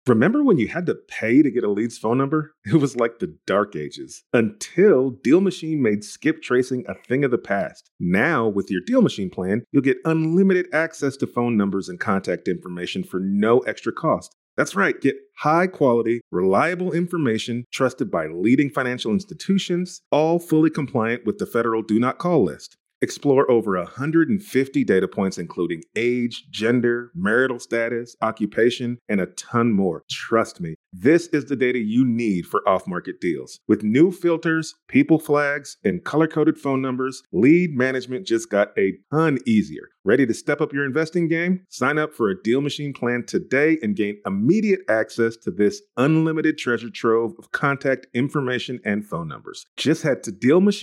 Remember when you had to pay to get a lead's phone number? It was like the dark ages. Until Deal Machine made skip tracing a thing of the past. Now, with your Deal Machine plan, you'll get unlimited access to phone numbers and contact information for no extra cost. That's right, get high-quality, reliable information trusted by leading financial institutions, all fully compliant with the federal Do Not Call list. Explore over 150 data points, including age, gender, marital status, occupation, and a ton more. Trust me, this is the data you need for off-market deals. With new filters, people flags, and color-coded phone numbers, lead management just got a ton easier. Ready to step up your investing game? Sign up for a Deal Machine plan today and gain immediate access to this unlimited treasure trove of contact information and phone numbers. Just head to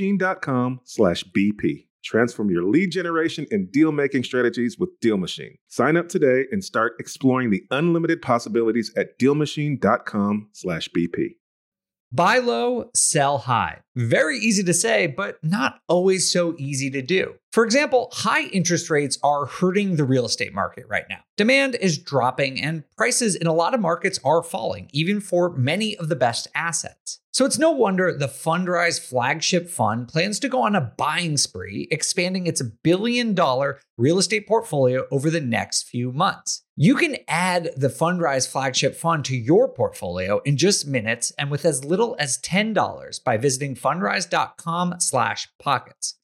DealMachine.com/BP. Transform your lead generation and deal-making strategies with Deal Machine. Sign up today and start exploring the unlimited possibilities at DealMachine.com/BP. Buy low, sell high. Very easy to say, but not always so easy to do. For example, high interest rates are hurting the real estate market right now. Demand is dropping and prices in a lot of markets are falling, even for many of the best assets. So it's no wonder the Fundrise flagship fund plans to go on a buying spree, expanding its $1 billion real estate portfolio over the next few months. You can add the Fundrise flagship fund to your portfolio in just minutes and with as little as $10 by visiting fundrise.com/pockets.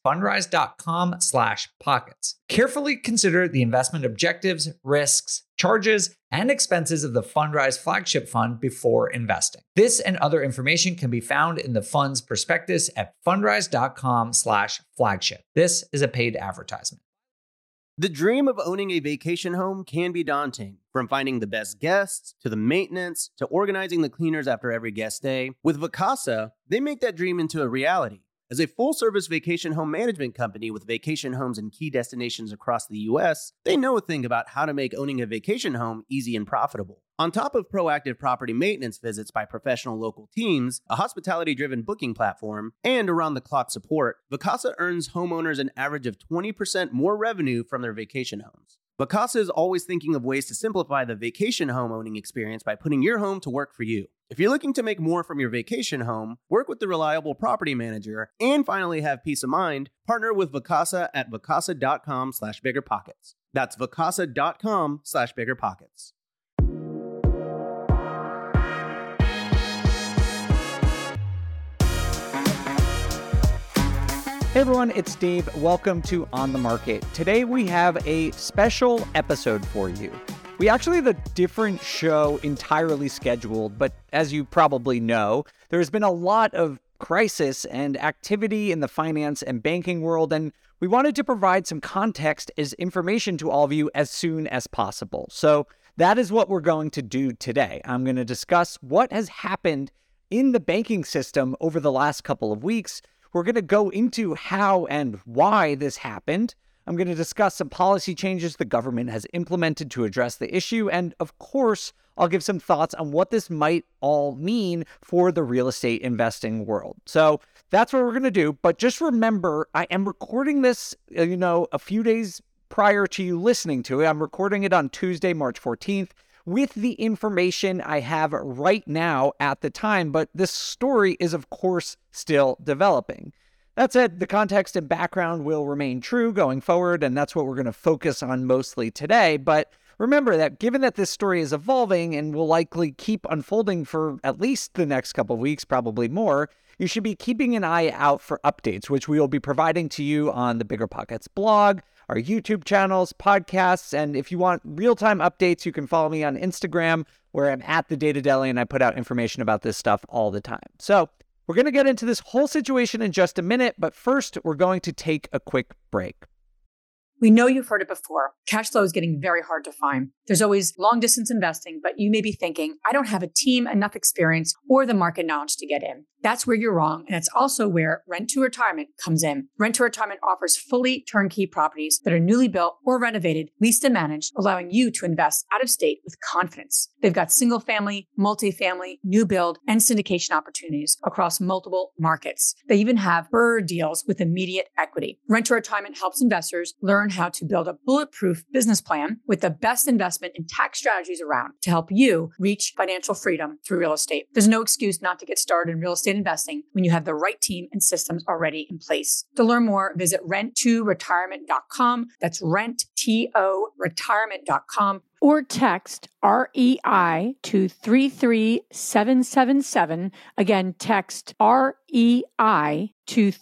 Fundrise.com/pockets. Carefully consider the investment objectives, risks, charges, and expenses of the Fundrise flagship fund before investing. This and other information can be found in the fund's prospectus at fundrise.com/flagship. This is a paid advertisement. The dream of owning a vacation home can be daunting. From finding the best guests, to the maintenance, to organizing the cleaners after every guest stay. With Vacasa, they make that dream into a reality. As a full-service vacation home management company with vacation homes in key destinations across the U.S., they know a thing about how to make owning a vacation home easy and profitable. On top of proactive property maintenance visits by professional local teams, a hospitality-driven booking platform, and around-the-clock support, Vacasa earns homeowners an average of 20% more revenue from their vacation homes. Vacasa is always thinking of ways to simplify the vacation home owning experience by putting your home to work for you. If you're looking to make more from your vacation home, work with the reliable property manager, and finally have peace of mind, partner with Vacasa at vacasa.com/biggerpockets. That's vacasa.com/biggerpockets. Hey everyone, it's Dave. Welcome to On the Market. Today we have a special episode for you. We actually have a different show entirely scheduled, but as you probably know, there's been a lot of crisis and activity in the finance and banking world, and we wanted to provide some context as information to all of you as soon as possible. So that is what we're going to do today. I'm going to discuss what has happened in the banking system over the last couple of weeks. We're going to go into how and why this happened. I'm going to discuss some policy changes the government has implemented to address the issue. And of course, I'll give some thoughts on what this might all mean for the real estate investing world. So that's what we're going to do. But just remember, I am recording this, a few days prior to you listening to it. I'm recording it on Tuesday, March 14th. With the information I have right now at the time, but this story is, of course, still developing. That said, the context and background will remain true going forward, and that's what we're going to focus on mostly today. But remember that given that this story is evolving and will likely keep unfolding for at least the next couple of weeks, probably more, you should be keeping an eye out for updates, which we will be providing to you on the BiggerPockets blog, our YouTube channels, podcasts, and if you want real-time updates, you can follow me on Instagram, where I'm at The Data Deli, and I put out information about this stuff all the time. So we're going to get into this whole situation in just a minute, but first, we're going to take a quick break. We know you've heard it before. Cash flow is getting very hard to find. There's always long distance investing, but you may be thinking, I don't have a team, enough experience, or the market knowledge to get in. That's where you're wrong. And it's also where Rent to Retirement comes in. Rent to Retirement offers fully turnkey properties that are newly built or renovated, leased and managed, allowing you to invest out of state with confidence. They've got single family, multifamily, new build, and syndication opportunities across multiple markets. They even have BRRRR deals with immediate equity. Rent to Retirement helps investors learn how to build a bulletproof business plan with the best investment and tax strategies around to help you reach financial freedom through real estate. There's no excuse not to get started in real estate investing when you have the right team and systems already in place. To learn more, visit rent2retirement.com. That's rent2retirement.com. Or text REI to 33777. Again, text REI to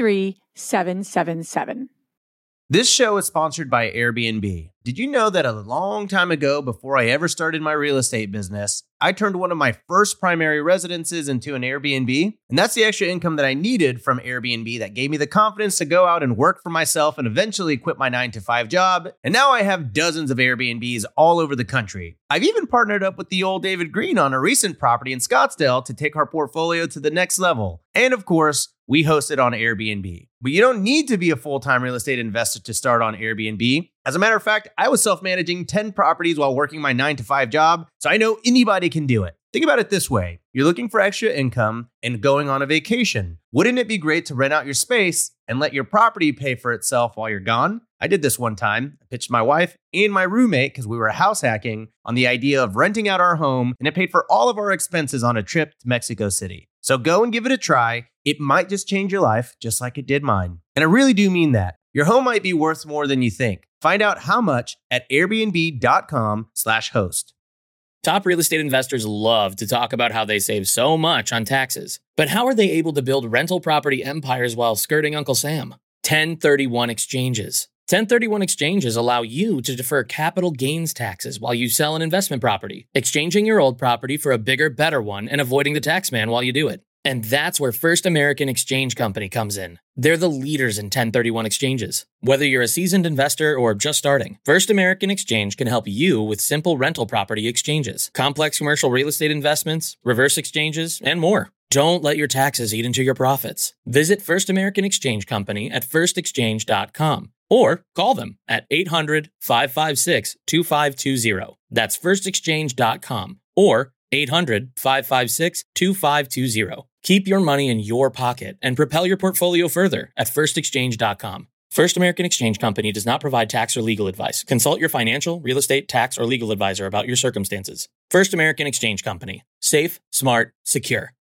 33777. This show is sponsored by Airbnb. Did you know that a long time ago, before I ever started my real estate business, I turned one of my first primary residences into an Airbnb? And that's the extra income that I needed from Airbnb that gave me the confidence to go out and work for myself and eventually quit my 9-to-5 job. And now I have dozens of Airbnbs all over the country. I've even partnered up with the old David Green on a recent property in Scottsdale to take our portfolio to the next level. And of course, we host it on Airbnb. But you don't need to be a full-time real estate investor to start on Airbnb. As a matter of fact, I was self-managing 10 properties while working my 9-to-5 job, so I know anybody can do it. Think about it this way. You're looking for extra income and going on a vacation. Wouldn't it be great to rent out your space and let your property pay for itself while you're gone? I did this one time. I pitched my wife and my roommate, because we were house hacking, on the idea of renting out our home, and it paid for all of our expenses on a trip to Mexico City. So go and give it a try. It might just change your life, just like it did mine. And I really do mean that. Your home might be worth more than you think. Find out how much at airbnb.com/host. Top real estate investors love to talk about how they save so much on taxes. But how are they able to build rental property empires while skirting Uncle Sam? 1031 exchanges. 1031 exchanges allow you to defer capital gains taxes while you sell an investment property, exchanging your old property for a bigger, better one and avoiding the tax man while you do it. And that's where First American Exchange Company comes in. They're the leaders in 1031 exchanges. Whether you're a seasoned investor or just starting, First American Exchange can help you with simple rental property exchanges, complex commercial real estate investments, reverse exchanges, and more. Don't let your taxes eat into your profits. Visit First American Exchange Company at firstexchange.com or call them at 800-556-2520. That's firstexchange.com or 800-556-2520. Keep your money in your pocket and propel your portfolio further at firstexchange.com. First American Exchange Company does not provide tax or legal advice. Consult your financial, real estate, tax, or legal advisor about your circumstances. First American Exchange Company. Safe, smart, secure.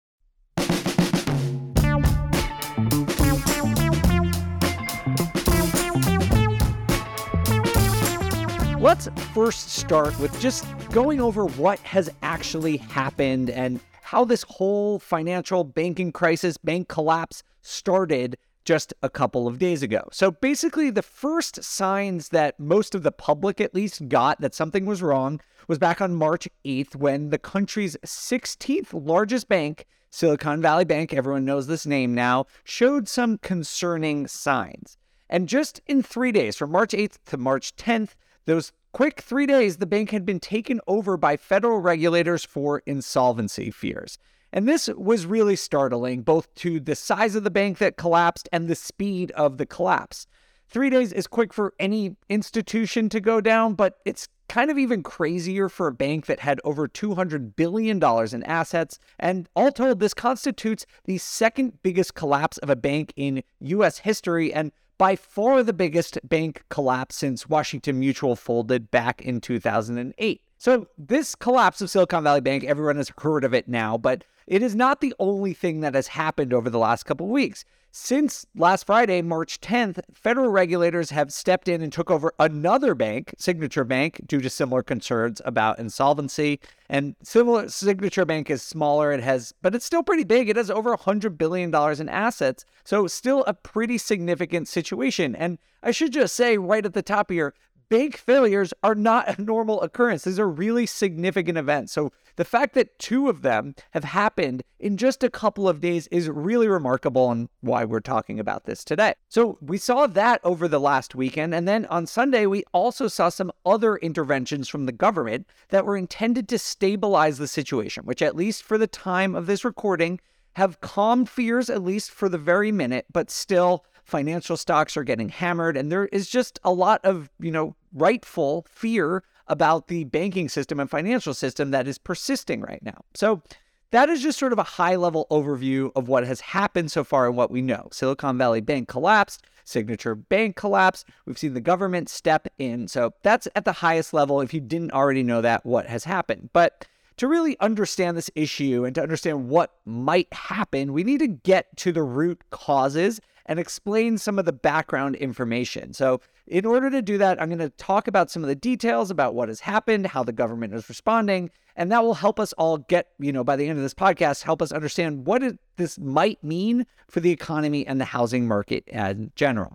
Let's first start with just going over what has actually happened and how this whole financial banking crisis, bank collapse started just a couple of days ago. So basically, the first signs that most of the public at least got that something was wrong was back on March 8th when the country's 16th largest bank, Silicon Valley Bank, everyone knows this name now, showed some concerning signs. And just in 3 days, from March 8th to March 10th, those quick 3 days, the bank had been taken over by federal regulators for insolvency fears. And this was really startling, both to the size of the bank that collapsed and the speed of the collapse. 3 days is quick for any institution to go down, but it's kind of even crazier for a bank that had over $200 billion in assets. And all told, this constitutes the second biggest collapse of a bank in U.S. history and by far the biggest bank collapse since Washington Mutual folded back in 2008. So this collapse of Silicon Valley Bank, everyone has heard of it now, but it is not the only thing that has happened over the last couple of weeks. Since last Friday, March 10th, federal regulators have stepped in and took over another bank, Signature Bank, due to similar concerns about insolvency. And Signature Bank is smaller, but it's still pretty big. It has over $100 billion in assets, so still a pretty significant situation. And I should just say right at the top here, bank failures are not a normal occurrence. These are really significant events. So the fact that two of them have happened in just a couple of days is really remarkable and why we're talking about this today. So we saw that over the last weekend. And then on Sunday, we also saw some other interventions from the government that were intended to stabilize the situation, which at least for the time of this recording have calmed fears, at least for the very minute, but still financial stocks are getting hammered. And there is just a lot of, rightful fear about the banking system and financial system that is persisting right now. So that is just sort of a high-level overview of what has happened so far and what we know. Silicon Valley Bank collapsed, Signature Bank collapsed, we've seen the government step in. So that's at the highest level, if you didn't already know that, what has happened. But to really understand this issue and to understand what might happen, we need to get to the root causes and explain some of the background information. So in order to do that, I'm going to talk about some of the details about what has happened, how the government is responding, and that will help us all get, by the end of this podcast, help us understand what this might mean for the economy and the housing market in general.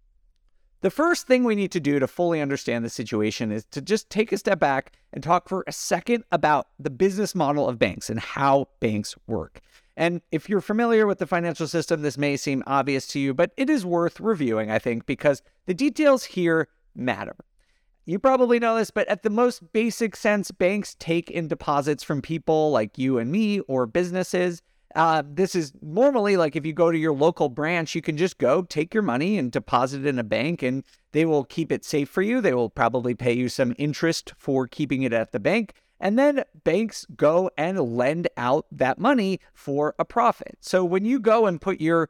The first thing we need to do to fully understand the situation is to just take a step back and talk for a second about the business model of banks and how banks work. And if you're familiar with the financial system, this may seem obvious to you, but it is worth reviewing, I think, because the details here matter. You probably know this, but at the most basic sense, banks take in deposits from people like you and me or businesses. This is normally like if you go to your local branch, you can just go take your money and deposit it in a bank and they will keep it safe for you. They will probably pay you some interest for keeping it at the bank. And then banks go and lend out that money for a profit. So when you go and put your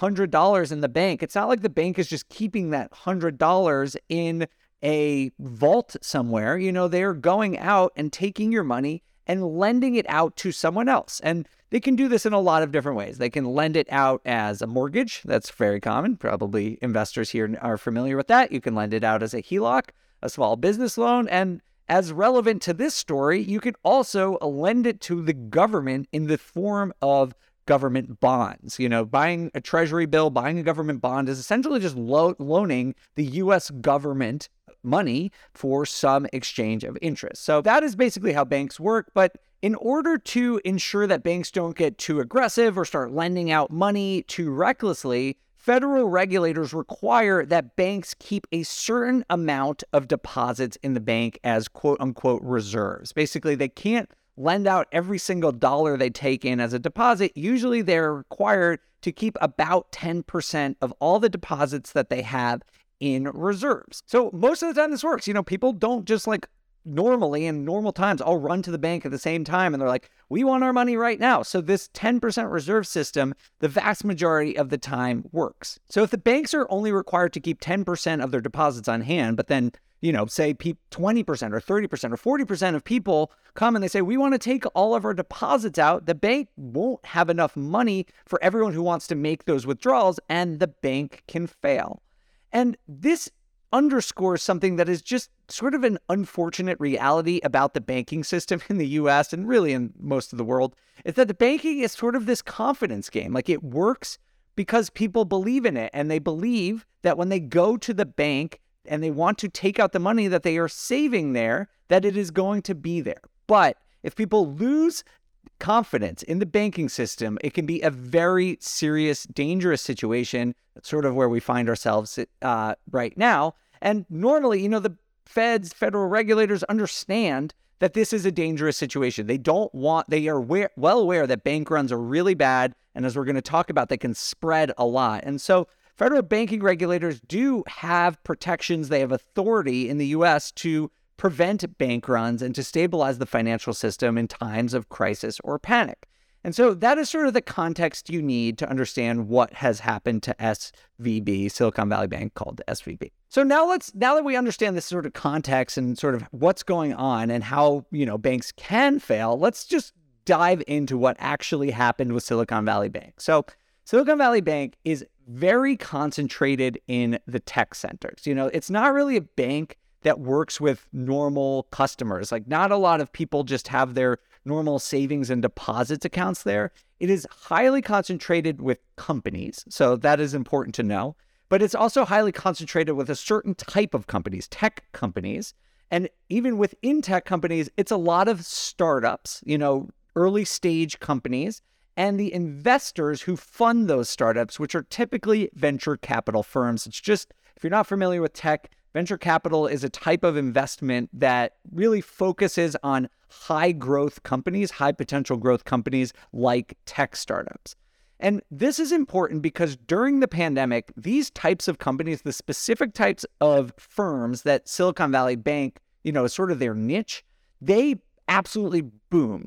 $100 in the bank, it's not like the bank is just keeping that $100 in a vault somewhere. They're going out and taking your money and lending it out to someone else. And they can do this in a lot of different ways. They can lend it out as a mortgage. That's very common. Probably investors here are familiar with that. You can lend it out as a HELOC, a small business loan, and as relevant to this story, you could also lend it to the government in the form of government bonds. Buying a treasury bill, buying a government bond is essentially just loaning the U.S. government money for some exchange of interest. So that is basically how banks work. But in order to ensure that banks don't get too aggressive or start lending out money too recklessly, federal regulators require that banks keep a certain amount of deposits in the bank as quote-unquote reserves. Basically, they can't lend out every single dollar they take in as a deposit. Usually, they're required to keep about 10% of all the deposits that they have in reserves. So most of the time this works. People don't just normally in normal times, I'll run to the bank at the same time and they're like, we want our money right now. So this 10% reserve system, the vast majority of the time works. So if the banks are only required to keep 10% of their deposits on hand, but then, say 20% or 30% or 40% of people come and they say, we want to take all of our deposits out, the bank won't have enough money for everyone who wants to make those withdrawals and the bank can fail. And this underscores something that is just sort of an unfortunate reality about the banking system in the US and really in most of the world, is that the banking is sort of this confidence game. It works because people believe in it and they believe that when they go to the bank and they want to take out the money that they are saving there, that it is going to be there. But if people lose confidence in the banking system, it can be a very serious, dangerous situation. That's sort of where we find ourselves right now. And normally, the federal regulators understand that this is a dangerous situation. They are well aware that bank runs are really bad. And as we're going to talk about, they can spread a lot. And so federal banking regulators do have protections. They have authority in the US to prevent bank runs and to stabilize the financial system in times of crisis or panic. And so that is sort of the context you need to understand what has happened to SVB, Silicon Valley Bank, called SVB. So now that we understand this sort of context and sort of what's going on and how, banks can fail, let's just dive into what actually happened with Silicon Valley Bank. So Silicon Valley Bank is very concentrated in the tech centers. It's not really a bank that works with normal customers. Not a lot of people just have their normal savings and deposits accounts there. It is highly concentrated with companies, so that is important to know. But it's also highly concentrated with a certain type of companies, tech companies. And even within tech companies, it's a lot of startups, early stage companies, and the investors who fund those startups, which are typically venture capital firms. It's just, if you're not familiar with tech, venture capital is a type of investment that really focuses on high growth companies, high potential growth companies like tech startups. And this is important because during the pandemic, these types of companies, the specific types of firms that Silicon Valley Bank, is sort of their niche, they absolutely boomed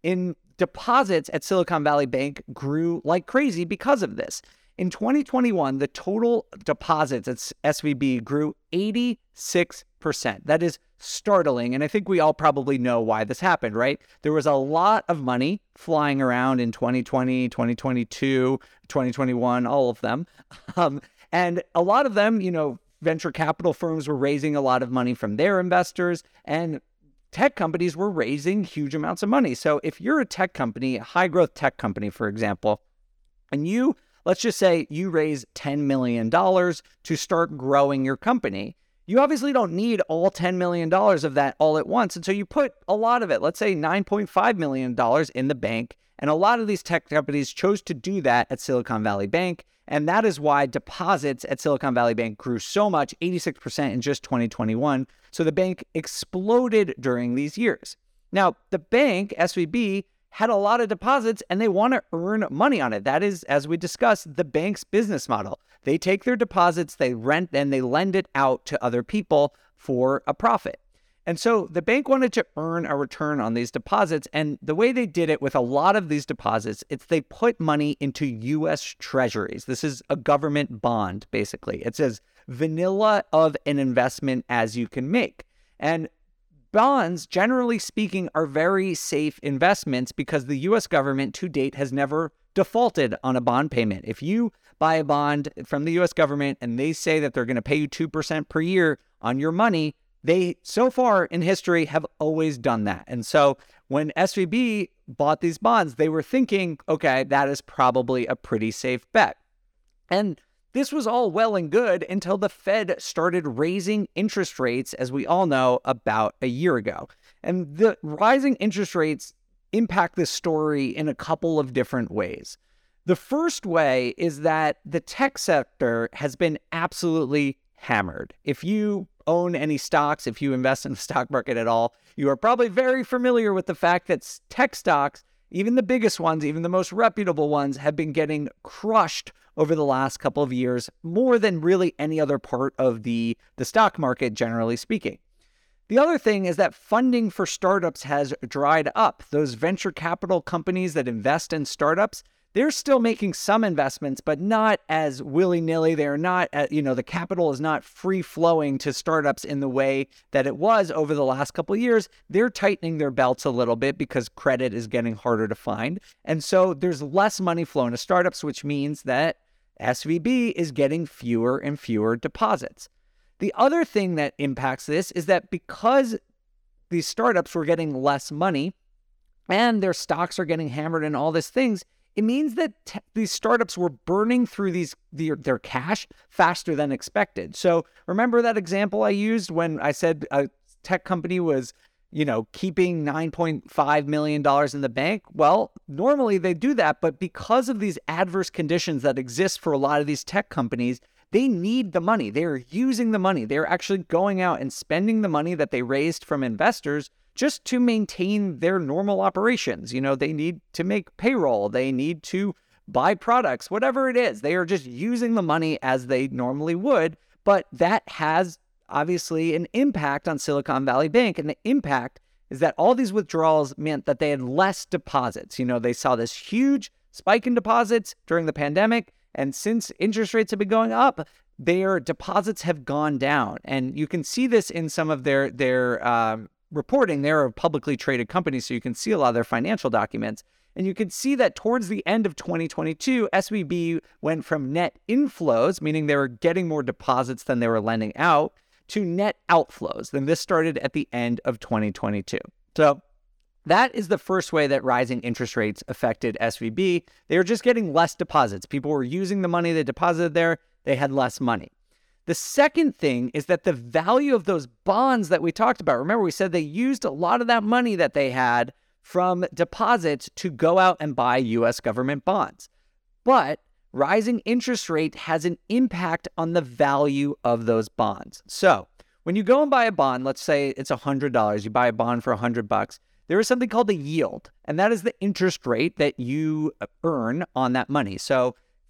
in deposits at Silicon Valley Bank grew like crazy because of this. In 2021, the total deposits at SVB grew 86%. That is startling. And I think we all probably know why this happened, right? There was a lot of money flying around in 2020, 2022, 2021, all of them. And a lot of them, venture capital firms were raising a lot of money from their investors, and tech companies were raising huge amounts of money. So if you're a tech company, a high growth tech company, for example, and let's just say you raise $10 million to start growing your company, you obviously don't need all $10 million of that all at once. And so you put a lot of it, let's say $9.5 million in the bank. And a lot of these tech companies chose to do that at Silicon Valley Bank. And that is why deposits at Silicon Valley Bank grew so much, 86% in just 2021. So the bank exploded during these years. Now, the bank, SVB, had a lot of deposits and they want to earn money on it. That is, as we discussed, the bank's business model. They take their deposits, they rent, and they lend it out to other people for a profit. And so the bank wanted to earn a return on these deposits. And the way they did it with a lot of these deposits, it's they put money into U.S. treasuries. This is a government bond, basically. It's as vanilla of an investment as you can make. And bonds, generally speaking, are very safe investments because the U.S. government to date has never defaulted on a bond payment. If you buy a bond from the U.S. government and they say that they're going to pay you 2% per year on your money, they, so far in history, have always done that. And so when SVB bought these bonds, they were thinking, okay, that is probably a pretty safe bet. And this was all well and good until the Fed started raising interest rates, as we all know, about a year ago. And the rising interest rates impact this story in a couple of different ways. The first way is that the tech sector has been absolutely hammered. If you own any stocks, if you invest in the stock market at all, you are probably very familiar with the fact that tech stocks, even the biggest ones, even the most reputable ones, have been getting crushed over the last couple of years, more than really any other part of the stock market, generally speaking. The other thing is that funding for startups has dried up. Those venture capital companies that invest in startups, they're still making some investments, but not as willy-nilly. They're not, the capital is not free-flowing to startups in the way that it was over the last couple of years. They're tightening their belts a little bit because credit is getting harder to find. And so there's less money flowing to startups, which means that SVB is getting fewer and fewer deposits. The other thing that impacts this is that because these startups were getting less money and their stocks are getting hammered and all these things, it means that these startups were burning through their cash faster than expected. So remember that example I used when I said a tech company was, keeping $9.5 million in the bank? Well, normally they do that, but because of these adverse conditions that exist for a lot of these tech companies, they need the money. They're using the money. They're actually going out and spending the money that they raised from investors just to maintain their normal operations. They need to make payroll. They need to buy products, whatever it is. They are just using the money as they normally would. But that has obviously an impact on Silicon Valley Bank. And the impact is that all these withdrawals meant that they had less deposits. They saw this huge spike in deposits during the pandemic. And since interest rates have been going up, their deposits have gone down. And you can see this in some of their reporting. They're a publicly traded company, so you can see a lot of their financial documents. And you can see that towards the end of 2022, SVB went from net inflows, meaning they were getting more deposits than they were lending out, to net outflows. Then this started at the end of 2022. So that is the first way that rising interest rates affected SVB. They were just getting less deposits. People were using the money they deposited there. They had less money. The second thing is that the value of those bonds that we talked about, remember we said they used a lot of that money that they had from deposits to go out and buy U.S. government bonds. But rising interest rate has an impact on the value of those bonds. So when you go and buy a bond, let's say it's $100, you buy a bond for $100, there is something called the yield, and that is the interest rate that you earn on that money. So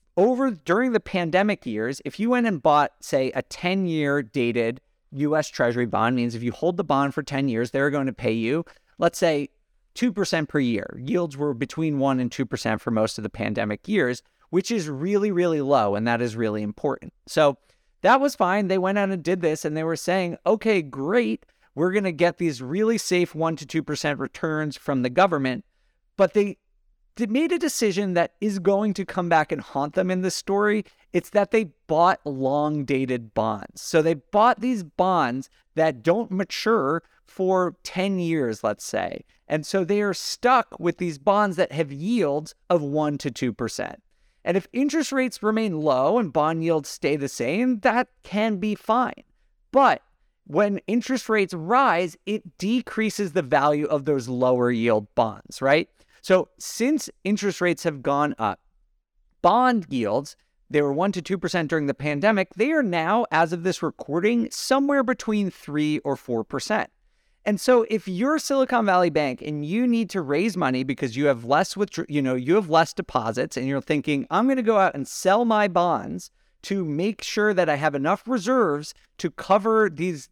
during the pandemic years, if you went and bought, say, a 10-year dated U.S. Treasury bond, means if you hold the bond for 10 years, they're going to pay you, let's say, 2% per year. Yields were between 1% and 2% for most of the pandemic years, which is really, really low, and that is really important. So that was fine. They went out and did this, and they were saying, okay, great, we're going to get these really safe 1% to 2% returns from the government, but they made a decision that is going to come back and haunt them in this story. It's that they bought long-dated bonds. So they bought these bonds that don't mature for 10 years, let's say. And so they are stuck with these bonds that have yields of 1% to 2%. And if interest rates remain low and bond yields stay the same, that can be fine. But when interest rates rise, it decreases the value of those lower yield bonds, right? So since interest rates have gone up, bond yields, they were 1% to 2% during the pandemic. They are now, as of this recording, somewhere between 3% or 4%. And so if you're Silicon Valley Bank and you need to raise money because you have less you have less deposits, and you're thinking, I'm going to go out and sell my bonds to make sure that I have enough reserves to cover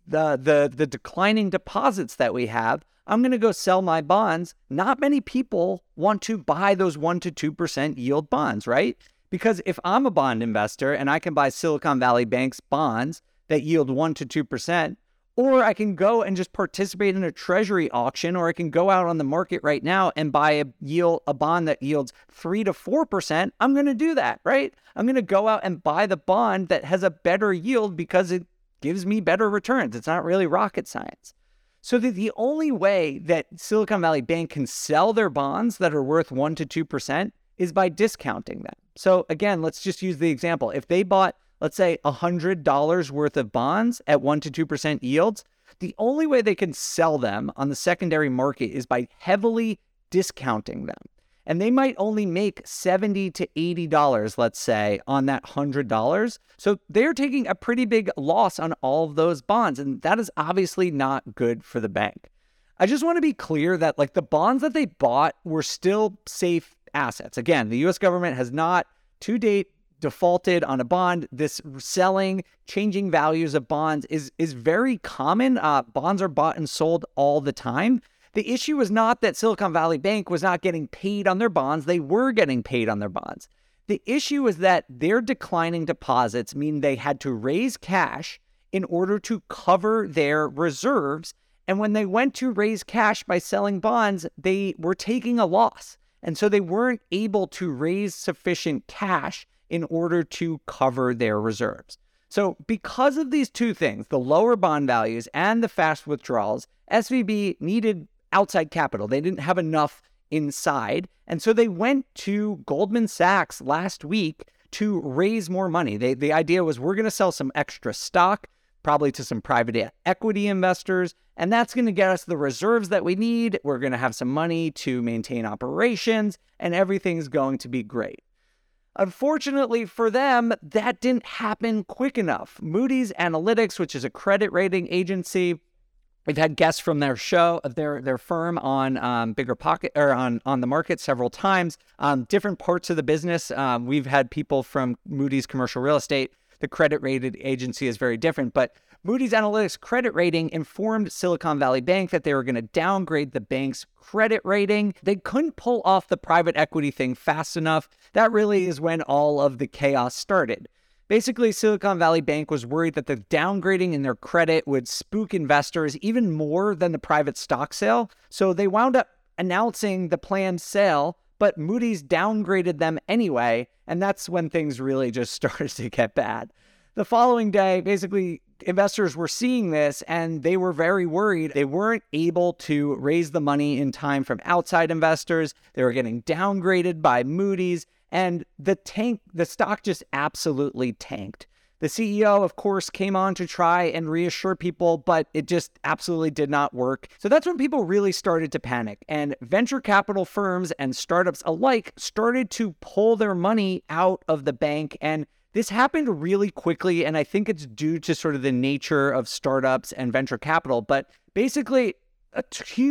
the declining deposits that we have, I'm going to go sell my bonds. Not many people want to buy those 1% to 2% yield bonds, right? Because if I'm a bond investor and I can buy Silicon Valley Bank's bonds that yield 1% to 2%, or I can go and just participate in a treasury auction, or I can go out on the market right now and buy a bond that yields 3% to 4%, I'm going to do that, right? I'm going to go out and buy the bond that has a better yield because it gives me better returns. It's not really rocket science. So the only way that Silicon Valley Bank can sell their bonds that are worth 1% to 2% is by discounting them. So again, let's just use the example. If they bought, let's say, $100 worth of bonds at 1% to 2% yields, the only way they can sell them on the secondary market is by heavily discounting them. And they might only make $70 to $80, let's say, on that $100. So they're taking a pretty big loss on all of those bonds. And that is obviously not good for the bank. I just want to be clear that the bonds that they bought were still safe assets. Again, the U.S. government has not to date defaulted on a bond. This selling, changing values of bonds is very common. Bonds are bought and sold all the time. The issue was not that Silicon Valley Bank was not getting paid on their bonds. They were getting paid on their bonds. The issue is that their declining deposits mean they had to raise cash in order to cover their reserves. And when they went to raise cash by selling bonds, they were taking a loss. And so they weren't able to raise sufficient cash in order to cover their reserves. So because of these two things, the lower bond values and the fast withdrawals, SVB needed outside capital. They didn't have enough inside. And so they went to Goldman Sachs last week to raise more money. The idea was, we're going to sell some extra stock, probably to some private equity investors, and that's going to get us the reserves that we need. We're going to have some money to maintain operations, and everything's going to be great. Unfortunately for them, that didn't happen quick enough. Moody's Analytics, which is a credit rating agency, we've had guests from their show, their firm on Bigger Pocket, or on the market several times. Different parts of the business. We've had people from Moody's Commercial Real Estate. The credit rated agency is very different, but Moody's Analytics credit rating informed Silicon Valley Bank that they were going to downgrade the bank's credit rating. They couldn't pull off the private equity thing fast enough. That really is when all of the chaos started. Basically, Silicon Valley Bank was worried that the downgrading in their credit would spook investors even more than the private stock sale. So they wound up announcing the planned sale, but Moody's downgraded them anyway. And that's when things really just started to get bad. The following day, basically, investors were seeing this and they were very worried. They weren't able to raise the money in time from outside investors. They were getting downgraded by Moody's, and the stock just absolutely tanked. The CEO, of course, came on to try and reassure people, but it just absolutely did not work. So that's when people really started to panic, and venture capital firms and startups alike started to pull their money out of the bank. And this happened really quickly, and I think it's due to sort of the nature of startups and venture capital. But basically, a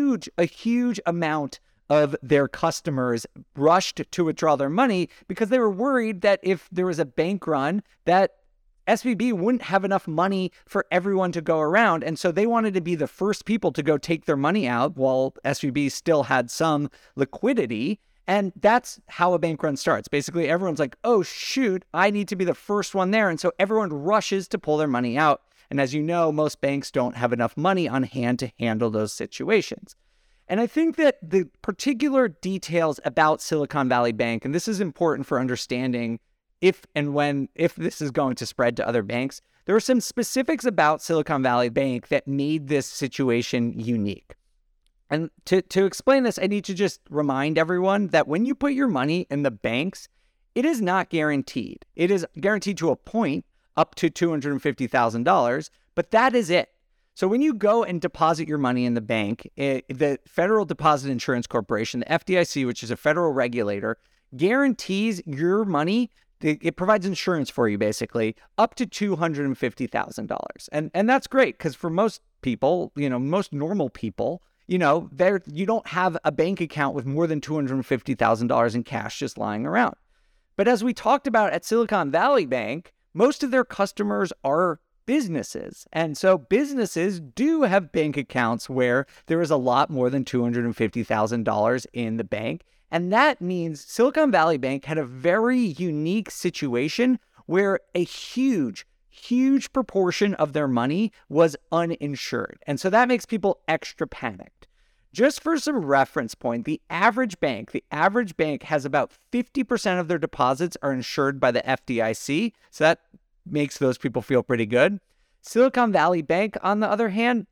huge amount of their customers rushed to withdraw their money because they were worried that if there was a bank run, that SVB wouldn't have enough money for everyone to go around. And so they wanted to be the first people to go take their money out while SVB still had some liquidity. And that's how a bank run starts. Basically, everyone's like, oh, shoot, I need to be the first one there. And so everyone rushes to pull their money out. And as you know, most banks don't have enough money on hand to handle those situations. And I think that the particular details about Silicon Valley Bank, and this is important for understanding if this is going to spread to other banks, there are some specifics about Silicon Valley Bank that made this situation unique. And to explain this, I need to just remind everyone that when you put your money in the banks, it is not guaranteed. It is guaranteed to a point up to $250,000, but that is it. So when you go and deposit your money in the bank, the Federal Deposit Insurance Corporation, the FDIC, which is a federal regulator, guarantees your money. It provides insurance for you, basically, up to $250,000. And that's great because for most people, most normal people, you don't have a bank account with more than $250,000 in cash just lying around. But as we talked about at Silicon Valley Bank, most of their customers are businesses. And so businesses do have bank accounts where there is a lot more than $250,000 in the bank. And that means Silicon Valley Bank had a very unique situation where a huge proportion of their money was uninsured. And so that makes people extra panicked. Just for some reference point, the average bank has about 50% of their deposits are insured by the FDIC. So that makes those people feel pretty good. Silicon Valley Bank, on the other hand,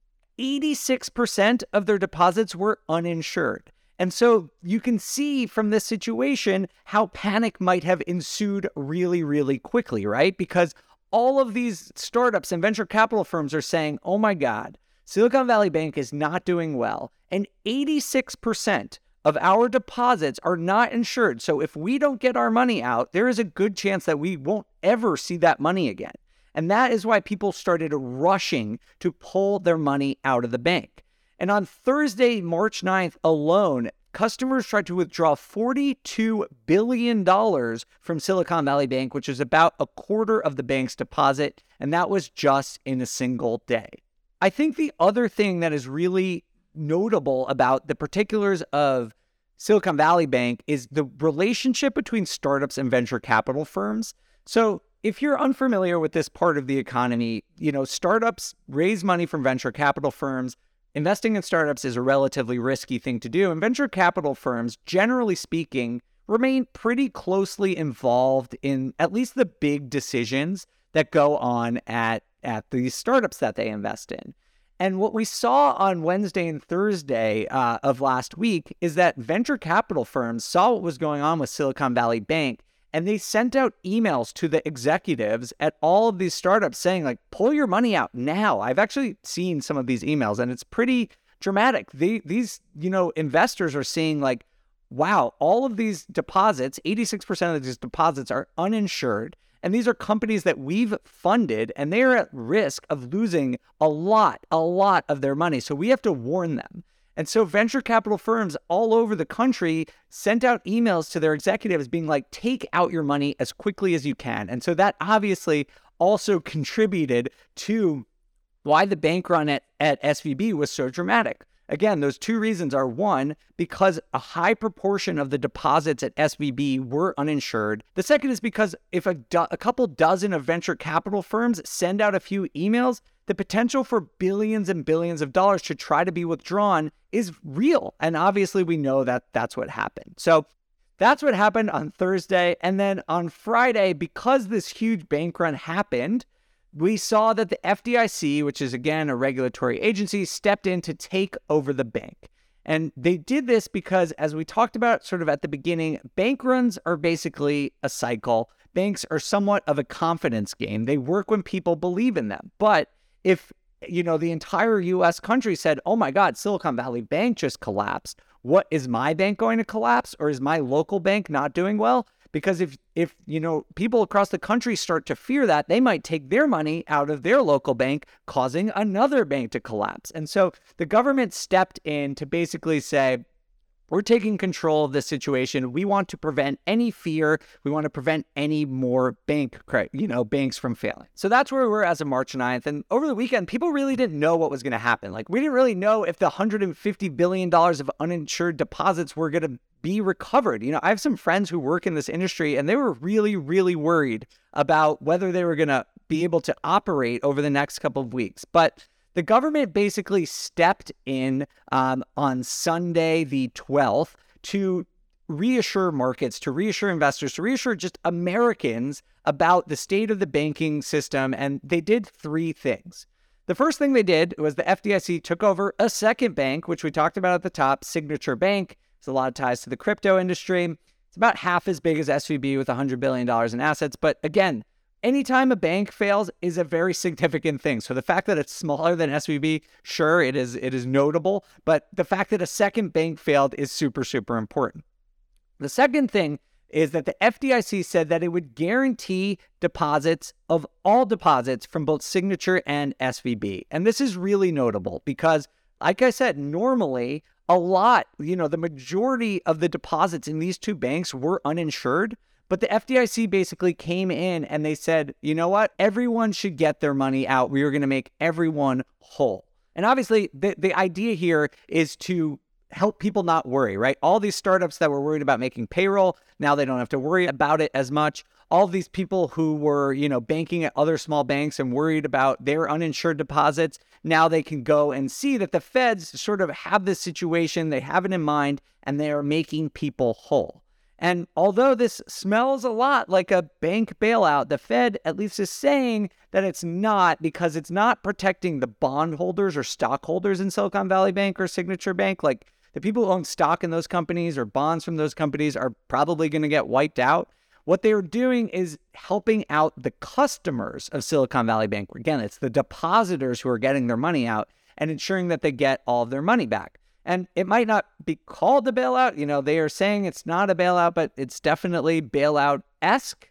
86% of their deposits were uninsured. And so you can see from this situation how panic might have ensued really, really quickly, right? Because all of these startups and venture capital firms are saying, oh my God, Silicon Valley Bank is not doing well. And 86% of our deposits are not insured. So if we don't get our money out, there is a good chance that we won't ever see that money again. And that is why people started rushing to pull their money out of the bank. And on Thursday, March 9th alone, customers tried to withdraw $42 billion from Silicon Valley Bank, which is about a quarter of the bank's deposit. And that was just in a single day. I think the other thing that is really notable about the particulars of Silicon Valley Bank is the relationship between startups and venture capital firms. So if you're unfamiliar with this part of the economy, startups raise money from venture capital firms. Investing in startups is a relatively risky thing to do, and venture capital firms, generally speaking, remain pretty closely involved in at least the big decisions that go on at these startups that they invest in. And what we saw on Wednesday and Thursday of last week is that venture capital firms saw what was going on with Silicon Valley Bank, and they sent out emails to the executives at all of these startups saying, like, pull your money out now. I've actually seen some of these emails, and it's pretty dramatic. These investors are seeing, like, wow, all of these deposits, 86% of these deposits are uninsured. And these are companies that we've funded, and they are at risk of losing a lot of their money. So we have to warn them. And so venture capital firms all over the country sent out emails to their executives being like, take out your money as quickly as you can. And so that obviously also contributed to why the bank run at SVB was so dramatic. Again, those two reasons are, one, because a high proportion of the deposits at SVB were uninsured. The second is because if a couple dozen of venture capital firms send out a few emails, the potential for billions and billions of dollars to try to be withdrawn is real. And obviously we know that that's what happened. So that's what happened on Thursday. And then on Friday, because this huge bank run happened, we saw that the FDIC, which is, again, a regulatory agency, stepped in to take over the bank. And they did this because, as we talked about sort of at the beginning, bank runs are basically a cycle. Banks are somewhat of a confidence game. They work when people believe in them. But if, the entire U.S. country said, oh my God, Silicon Valley Bank just collapsed, what, is my bank going to collapse, or is my local bank not doing well? Because if people across the country start to fear that, they might take their money out of their local bank, causing another bank to collapse. And so the government stepped in to basically say, We're taking control of this situation. We want to prevent any fear. We want to prevent any more banks from failing. So that's where we were as of March 9th. And over the weekend, people really didn't know what was going to happen. Like, we didn't really know if the $150 billion of uninsured deposits were going to be recovered. I have some friends who work in this industry, and they were really, really worried about whether they were going to be able to operate over the next couple of weeks. But the government basically stepped in on Sunday, the 12th, to reassure markets, to reassure investors, to reassure just Americans about the state of the banking system. And they did three things. The first thing they did was the FDIC took over a second bank, which we talked about at the top, Signature Bank. There's a lot of ties to the crypto industry. It's about half as big as SVB with $100 billion in assets. But again, anytime a bank fails is a very significant thing. So the fact that it's smaller than SVB, sure, it is notable. But the fact that a second bank failed is super, super important. The second thing is that the FDIC said that it would guarantee deposits of all deposits from both Signature and SVB. And this is really notable because, like I said, normally the majority of the deposits in these two banks were uninsured. But the FDIC basically came in and they said, you know what? Everyone should get their money out. We are going to make everyone whole. And obviously, the idea here is to help people not worry, right? All these startups that were worried about making payroll, now they don't have to worry about it as much. All of these people who were, banking at other small banks and worried about their uninsured deposits, now they can go and see that the feds sort of have this situation, they have it in mind, and they are making people whole. And although this smells a lot like a bank bailout, the Fed at least is saying that it's not, because it's not protecting the bondholders or stockholders in Silicon Valley Bank or Signature Bank. Like, the people who own stock in those companies or bonds from those companies are probably going to get wiped out. What they're doing is helping out the customers of Silicon Valley Bank. Again, it's the depositors who are getting their money out and ensuring that they get all of their money back. And it might not be called a bailout. They are saying it's not a bailout, but it's definitely bailout-esque,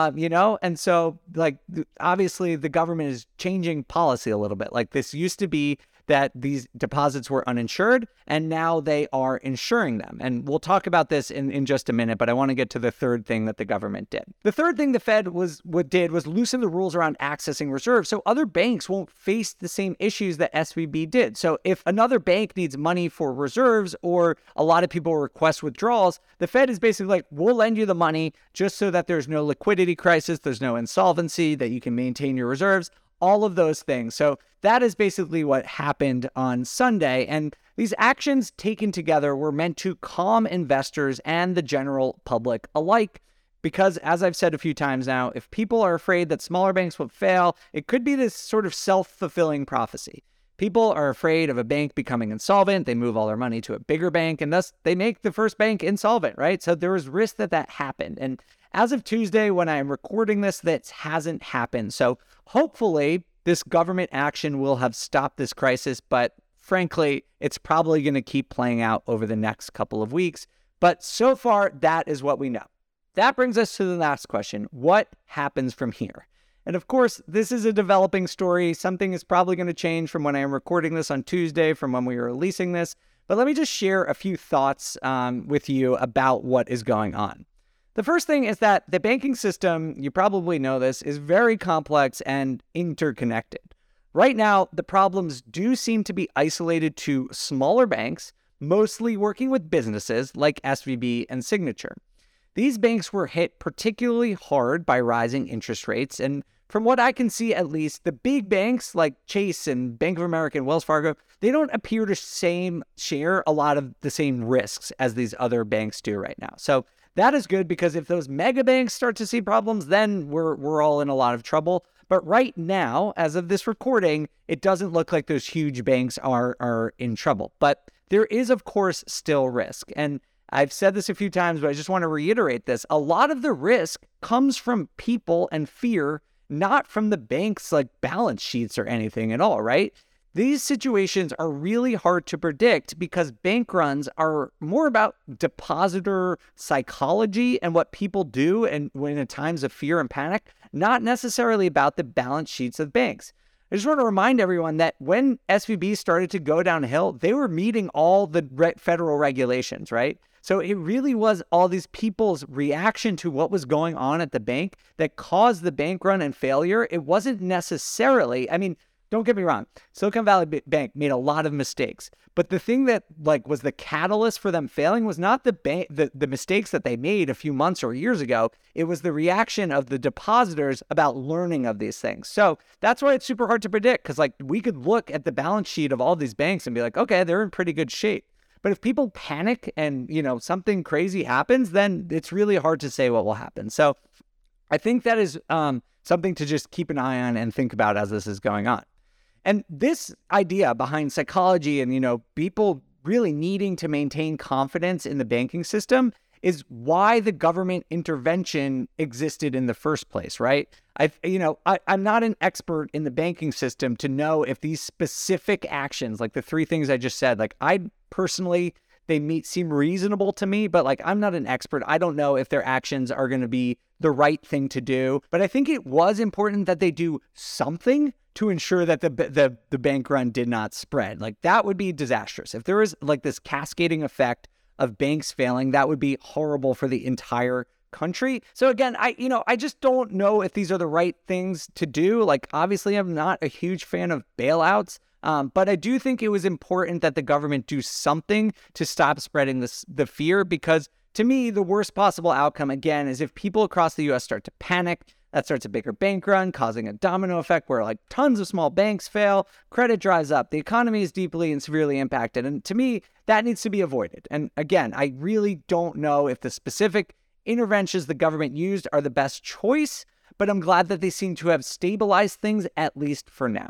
And so, obviously, the government is changing policy a little bit. Like, this used to be that these deposits were uninsured, and now they are insuring them. And we'll talk about this in just a minute, but I want to get to the third thing that the government did. The third thing the Fed did was loosen the rules around accessing reserves so other banks won't face the same issues that SVB did. So if another bank needs money for reserves or a lot of people request withdrawals, the Fed is basically like, we'll lend you the money just so that there's no liquidity crisis, there's no insolvency, that you can maintain your reserves. All of those things. So that is basically what happened on Sunday. And these actions taken together were meant to calm investors and the general public alike. Because, as I've said a few times now, if people are afraid that smaller banks will fail, it could be this sort of self-fulfilling prophecy. People are afraid of a bank becoming insolvent. They move all their money to a bigger bank, and thus they make the first bank insolvent, right? So there was risk that happened. And as of Tuesday, when I'm recording this, that hasn't happened. So hopefully this government action will have stopped this crisis. But frankly, it's probably going to keep playing out over the next couple of weeks. But so far, that is what we know. That brings us to the last question. What happens from here? And of course, this is a developing story. Something is probably going to change from when I am recording this on Tuesday, from when we were releasing this. But let me just share a few thoughts with you about what is going on. The first thing is that the banking system, you probably know this, is very complex and interconnected. Right now, the problems do seem to be isolated to smaller banks, mostly working with businesses like SVB and Signature. These banks were hit particularly hard by rising interest rates, and from what I can see at least, the big banks like Chase and Bank of America and Wells Fargo, they don't appear to share a lot of the same risks as these other banks do right now. So that is good, because if those mega banks start to see problems, then we're all in a lot of trouble. But right now, as of this recording, it doesn't look like those huge banks are in trouble. But there is, of course, still risk. And I've said this a few times, but I just want to reiterate this. A lot of the risk comes from people and fear, not from the bank's balance sheets or anything at all, right? These situations are really hard to predict because bank runs are more about depositor psychology and what people do and when in times of fear and panic, not necessarily about the balance sheets of banks. I just want to remind everyone that when SVB started to go downhill, they were meeting all the federal regulations, right? So it really was all these people's reaction to what was going on at the bank that caused the bank run and failure. It wasn't necessarily, I mean, don't get me wrong, Silicon Valley Bank made a lot of mistakes, but the thing that was the catalyst for them failing was not the mistakes that they made a few months or years ago. It was the reaction of the depositors about learning of these things. So that's why it's super hard to predict, because we could look at the balance sheet of all these banks and be like, okay, they're in pretty good shape. But if people panic and, something crazy happens, then it's really hard to say what will happen. So I think that is something to just keep an eye on and think about as this is going on. And this idea behind psychology and, people really needing to maintain confidence in the banking system is why the government intervention existed in the first place, right? I'm not an expert in the banking system to know if these specific actions, like the three things I just said, I personally, they seem reasonable to me, but I'm not an expert. I don't know if their actions are going to be the right thing to do. But I think it was important that they do something to ensure that the bank run did not spread. That would be disastrous. If there was this cascading effect of banks failing, that would be horrible for the entire country. So again, I just don't know if these are the right things to do. Obviously, I'm not a huge fan of bailouts, but I do think it was important that the government do something to stop spreading the fear, because to me, the worst possible outcome, again, is if people across the U.S. start to panic. That starts a bigger bank run, causing a domino effect where tons of small banks fail, credit dries up, the economy is deeply and severely impacted. And to me, that needs to be avoided. And again, I really don't know if the specific interventions the government used are the best choice, but I'm glad that they seem to have stabilized things, at least for now.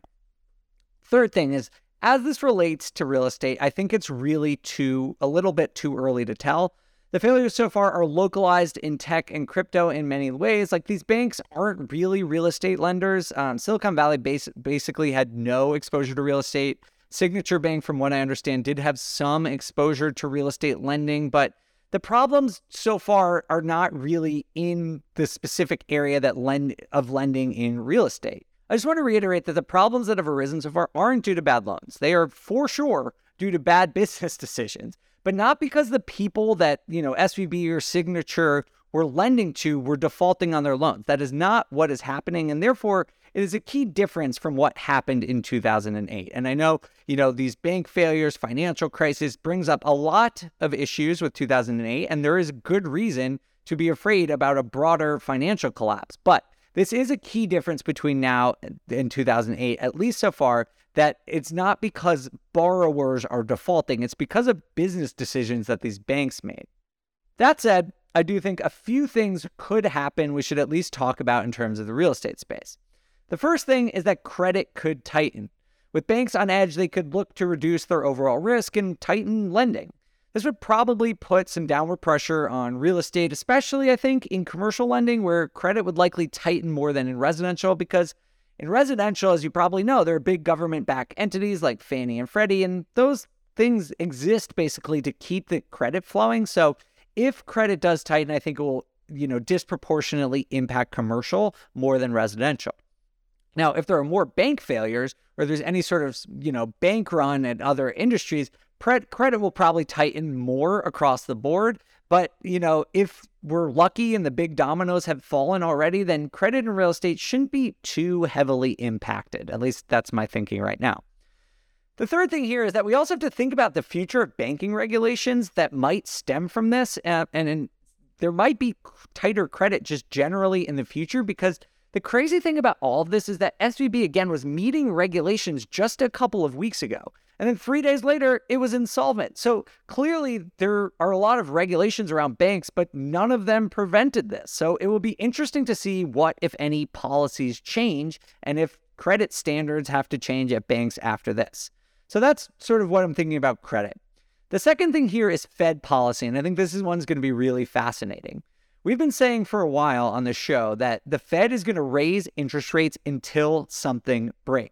Third thing is, as this relates to real estate, I think it's really a little bit too early to tell. The failures so far are localized in tech and crypto in many ways. These banks aren't really real estate lenders. Silicon Valley basically had no exposure to real estate. Signature Bank, from what I understand, did have some exposure to real estate lending, but the problems so far are not really in the specific area of lending in real estate. I just want to reiterate that the problems that have arisen so far aren't due to bad loans. They are for sure due to bad business decisions, but not because the people that, SVB or Signature were lending to were defaulting on their loans. That is not what is happening, and therefore it is a key difference from what happened in 2008. And I know, these bank failures, financial crisis brings up a lot of issues with 2008, and there is good reason to be afraid about a broader financial collapse. But this is a key difference between now and 2008, at least so far, that it's not because borrowers are defaulting, it's because of business decisions that these banks made. That said, I do think a few things could happen we should at least talk about in terms of the real estate space. The first thing is that credit could tighten. With banks on edge, they could look to reduce their overall risk and tighten lending. This would probably put some downward pressure on real estate, especially, I think, in commercial lending, where credit would likely tighten more than in residential, because in residential, as you probably know, there are big government-backed entities like Fannie and Freddie, and those things exist basically to keep the credit flowing. So if credit does tighten, I think it will, disproportionately impact commercial more than residential. Now, if there are more bank failures or there's any sort of, bank run at other industries, credit will probably tighten more across the board. But, if we're lucky and the big dominoes have fallen already, then credit in real estate shouldn't be too heavily impacted. At least that's my thinking right now. The third thing here is that we also have to think about the future of banking regulations that might stem from this. And there might be tighter credit just generally in the future, because the crazy thing about all of this is that SVB, again, was meeting regulations just a couple of weeks ago. And then 3 days later, it was insolvent. So clearly there are a lot of regulations around banks, but none of them prevented this. So it will be interesting to see what, if any, policies change and if credit standards have to change at banks after this. So that's sort of what I'm thinking about credit. The second thing here is Fed policy, and I think this one's going to be really fascinating. We've been saying for a while on the show that the Fed is going to raise interest rates until something breaks.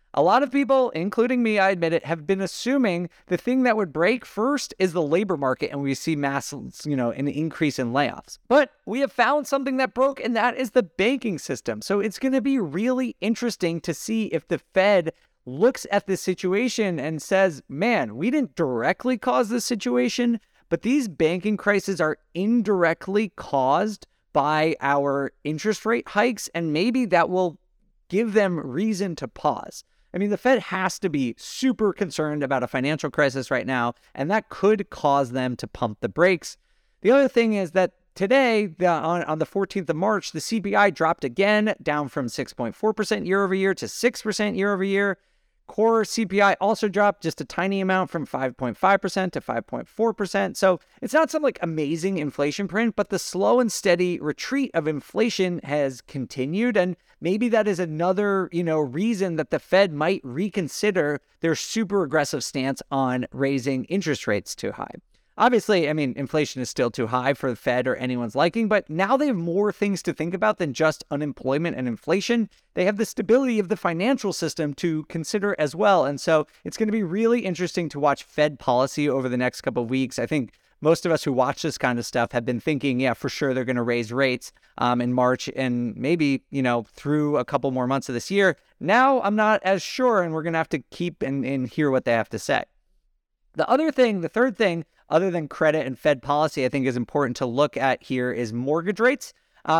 A lot of people, including me, I admit it, have been assuming the thing that would break first is the labor market, and we see mass, an increase in layoffs. But we have found something that broke, and that is the banking system. So it's going to be really interesting to see if the Fed looks at this situation and says, man, we didn't directly cause this situation, but these banking crises are indirectly caused by our interest rate hikes, and maybe that will give them reason to pause. I mean, the Fed has to be super concerned about a financial crisis right now, and that could cause them to pump the brakes. The other thing is that today, on the 14th of March, the CPI dropped again, down from 6.4% year over year to 6% year over year. Core CPI also dropped just a tiny amount from 5.5% to 5.4%. So it's not some amazing inflation print, but the slow and steady retreat of inflation has continued. And maybe that is another, reason that the Fed might reconsider their super aggressive stance on raising interest rates too high. Obviously, I mean, inflation is still too high for the Fed or anyone's liking, but now they have more things to think about than just unemployment and inflation. They have the stability of the financial system to consider as well. And so it's going to be really interesting to watch Fed policy over the next couple of weeks. I think most of us who watch this kind of stuff have been thinking, yeah, for sure, they're going to raise rates in March and maybe, through a couple more months of this year. Now I'm not as sure, and we're going to have to keep and hear what they have to say. The third thing, other than credit and Fed policy, I think is important to look at here is mortgage rates.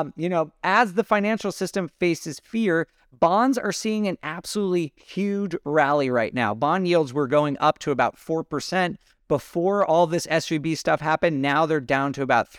As the financial system faces fear, bonds are seeing an absolutely huge rally right now. Bond yields were going up to about 4% before all this SVB stuff happened. Now they're down to about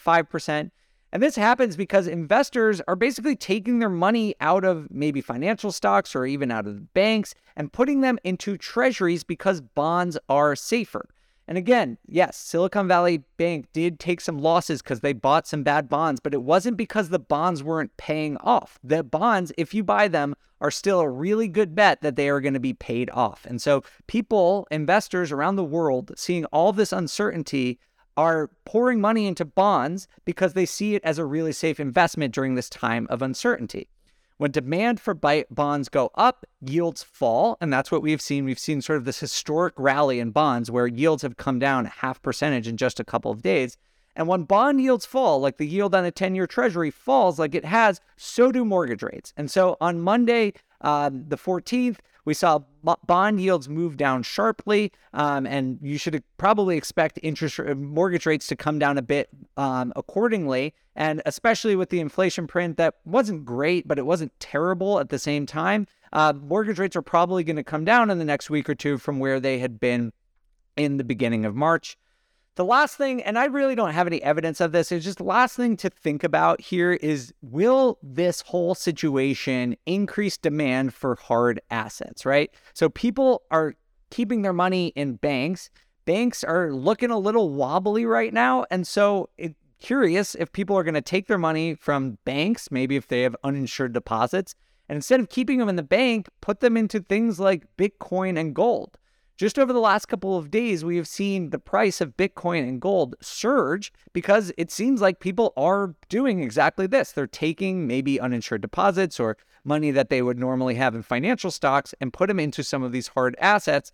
3.5%. And this happens because investors are basically taking their money out of maybe financial stocks or even out of banks and putting them into treasuries because bonds are safer. And again, yes, Silicon Valley Bank did take some losses because they bought some bad bonds, but it wasn't because the bonds weren't paying off. The bonds, if you buy them, are still a really good bet that they are going to be paid off. And so investors around the world, seeing all this uncertainty, are pouring money into bonds because they see it as a really safe investment during this time of uncertainty. When demand for bonds go up, yields fall, and that's what we've seen. We've seen sort of this historic rally in bonds where yields have come down 0.5% in just a couple of days. And when bond yields fall, like the yield on a 10-year treasury falls like it has, so do mortgage rates. And so on Monday, the 14th, we saw bond yields move down sharply, and you should probably expect mortgage rates to come down a bit accordingly. And especially with the inflation print that wasn't great, but it wasn't terrible at the same time, mortgage rates are probably going to come down in the next week or two from where they had been in the beginning of March. The last thing, and I really don't have any evidence of this, is just the last thing to think about here is, will this whole situation increase demand for hard assets, right? So people are keeping their money in banks. Banks are looking a little wobbly right now. And so it's curious if people are going to take their money from banks, maybe if they have uninsured deposits, and instead of keeping them in the bank, put them into things like Bitcoin and gold. Just over the last couple of days, we have seen the price of Bitcoin and gold surge because it seems like people are doing exactly this. They're taking maybe uninsured deposits or money that they would normally have in financial stocks and put them into some of these hard assets.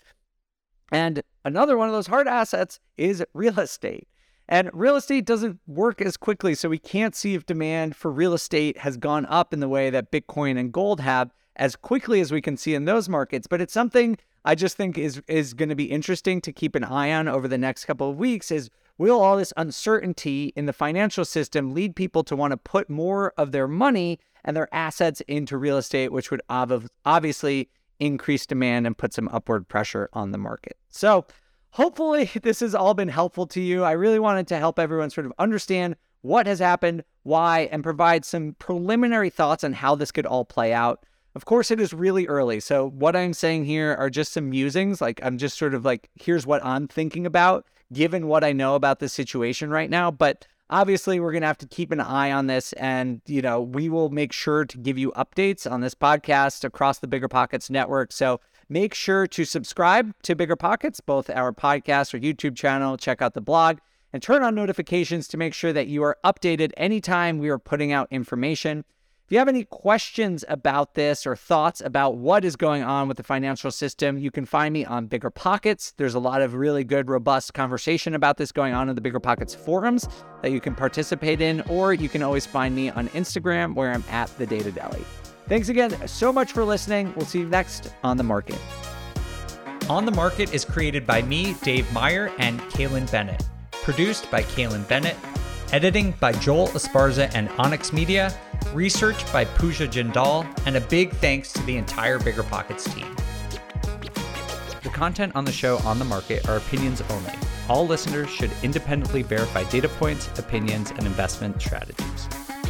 And another one of those hard assets is real estate. And real estate doesn't work as quickly, so we can't see if demand for real estate has gone up in the way that Bitcoin and gold have as quickly as we can see in those markets. But it's something I just think is going to be interesting to keep an eye on over the next couple of weeks is, will all this uncertainty in the financial system lead people to want to put more of their money and their assets into real estate, which would obviously increase demand and put some upward pressure on the market. So hopefully this has all been helpful to you. I really wanted to help everyone sort of understand what has happened, why, and provide some preliminary thoughts on how this could all play out. Of course, it is really early, so what I'm saying here are just some musings. I'm just sort of here's what I'm thinking about, given what I know about the situation right now. But obviously, we're going to have to keep an eye on this, and, we will make sure to give you updates on this podcast across the BiggerPockets network. So make sure to subscribe to BiggerPockets, both our podcast or YouTube channel, check out the blog, and turn on notifications to make sure that you are updated anytime we are putting out information. If you have any questions about this or thoughts about what is going on with the financial system, you can find me on BiggerPockets. There's a lot of really good, robust conversation about this going on in the BiggerPockets forums that you can participate in, or you can always find me on Instagram where I'm at The Data Deli. Thanks again so much for listening. We'll see you next on The Market. On the Market is created by me, Dave Meyer, and Kaylin Bennett. Produced by Kaylin Bennett. Editing by Joel Esparza and Onyx Media. Research by Pooja Jindal. And a big thanks to the entire BiggerPockets team. The content on the show On the Market are opinions only. All listeners should independently verify data points, opinions, and investment strategies.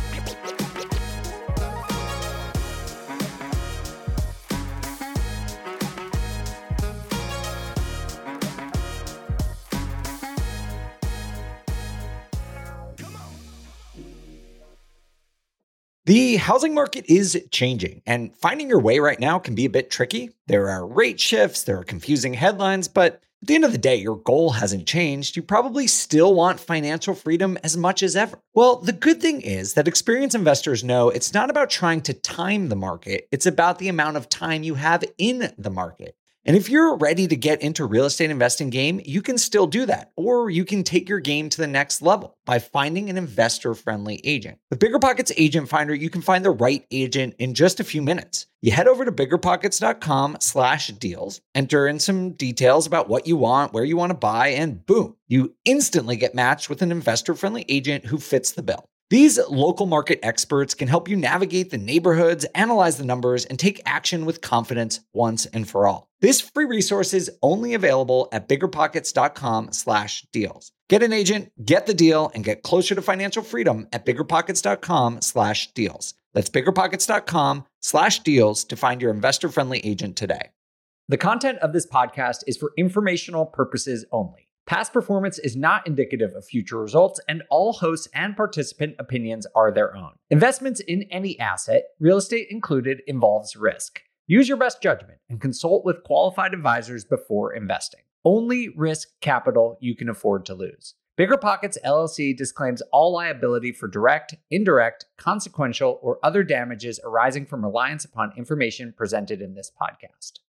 The housing market is changing, and finding your way right now can be a bit tricky. There are rate shifts, there are confusing headlines, but at the end of the day, your goal hasn't changed. You probably still want financial freedom as much as ever. Well, the good thing is that experienced investors know it's not about trying to time the market, it's about the amount of time you have in the market. And if you're ready to get into real estate investing game, you can still do that. Or you can take your game to the next level by finding an investor-friendly agent. With BiggerPockets Agent Finder, you can find the right agent in just a few minutes. You head over to biggerpockets.com/deals, enter in some details about what you want, where you want to buy, and boom, you instantly get matched with an investor-friendly agent who fits the bill. These local market experts can help you navigate the neighborhoods, analyze the numbers, and take action with confidence once and for all. This free resource is only available at biggerpockets.com/deals. Get an agent, get the deal, and get closer to financial freedom at biggerpockets.com/deals. That's biggerpockets.com/deals to find your investor-friendly agent today. The content of this podcast is for informational purposes only. Past performance is not indicative of future results, and all hosts and participant opinions are their own. Investments in any asset, real estate included, involves risk. Use your best judgment and consult with qualified advisors before investing. Only risk capital you can afford to lose. BiggerPockets LLC disclaims all liability for direct, indirect, consequential, or other damages arising from reliance upon information presented in this podcast.